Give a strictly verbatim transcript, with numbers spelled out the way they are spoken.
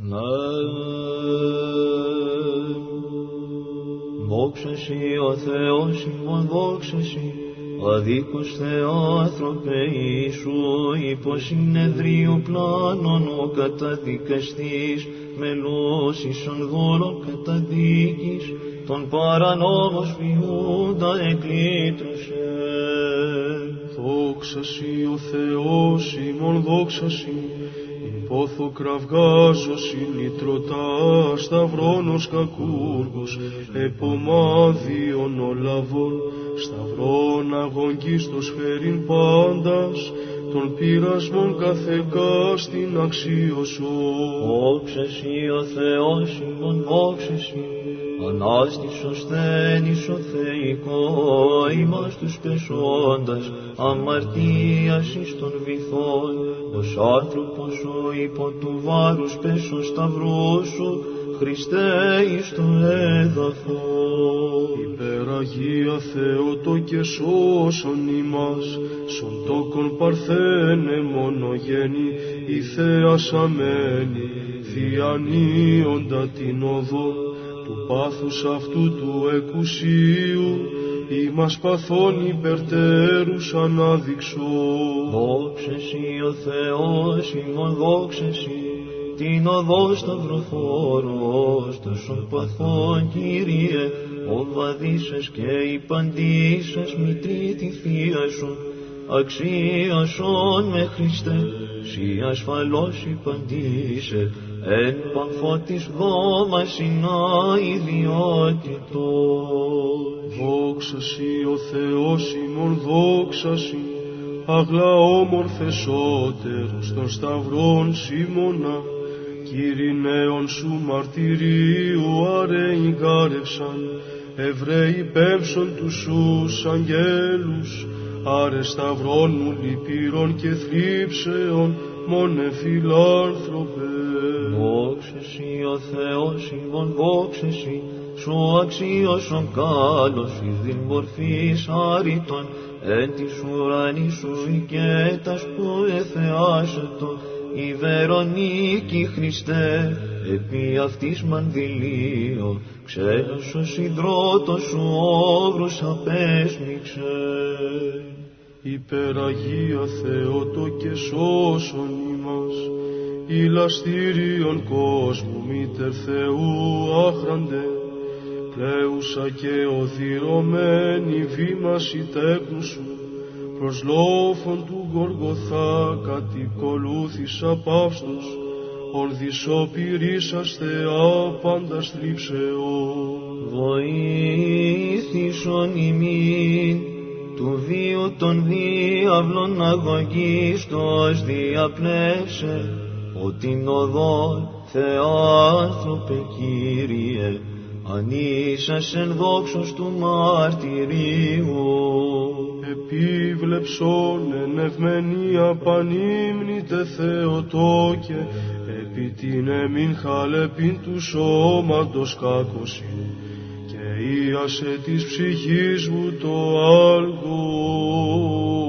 Δόξα Συ ο Θεός ημών, δόξα Συ, αδίκως Θεάνθρωπε Ιησού, υποσυνεδρίου πλάνων ο καταδικαστής, μελός ίσον δόλων καταδίκης, τον παρανόμος Ιούδα εκλήτρωσε. Δόξα Συ ο Θεός ημών, δόξα Συ, πόθο κραυγάζος ηλίτρωτα, σταυρώνος κακούργος, επομάδιον ο λαβών, σταυρών αγωνγίστος φέρειν πάντας, των πειρασμών καθεκάστην αξίωσον. Δόξα Συ ο Θεός ημών, δόξα Συ, Ανάστης ο σθένης ο θεϊκό, ημάς τους πεσόντας, αμαρτίας εις των βυθών, ως άνθρωπος ο υπό του βάρους πέσω σταυρού σου, Χριστέ εις το έδαφο. Υπεραγία Θεότο και σώσον ημάς, σον τόκον παρθένε μονογέννη, η Θεάς αμένη, διανύοντα την οδό, του πάθους αυτού του εκουσίου, ημάς παθών υπερτέρους ανάδειξω. Δόξα Συ ο Θεός ημών, δόξα Συ, την οδό σταυροφόρος τόσων παθών, Κύριε, ο βαδίσας και η παντήσας μητρή τη Θεία Σου, αξίασον με Χριστέ, Συ ασφαλώς υπαντήσε, εν παμφώτης δόμας εινά ιδιότητος. Δόξα Συ ο Θεός ημών, δόξα Συ, αγλά όμορφες σώτερος των σταυρών Σίμωνα, Κύριε Σου μαρτυρίου αρέοι γάρευσαν, Εβραίοι πέμψον τους Σους αγγέλους, άρε σταυρών μου λυπήρων και θλίψεων, μόνε φιλάνθρωπε. Δόξα Συ ο Θεός ημών, δόξα Συ, Σου αξίωσον κάλος εις μορφής άρρητον, εν της ουρανής Σου οικέτας που εθεάσετο, η Βερονίκη Χριστέ, επί αυτής μανδυλίω, ξένος ο συντρότος Σου όγρους απέσμιξε. Υπεραγία Θεότο και σώσον ημάς, ηλαστήριον κόσμου μήτερ Θεού άχραντε, πλέουσα και οδυρωμένη βήμαση τέκνου Σου, προς λόφων του Γοργοθά κατηκολούθησα παύστος, ορδισοπηρήσας Θεά πάντας θλίψεων. Βοήθησον ημίν, του βίου των διάβλων αγωγίστος διαπνεύσε, ότι οδόν Θεάνθρωπε Κύριε, ανήσας εν δόξος του μαρτυρίου. Επίβλεψον ενευμένη πανύμνητε Θεοτόκε, επί την εμήν χαλεπίν του σώματος κάκωση, και ίασε της ψυχής μου το άλγο.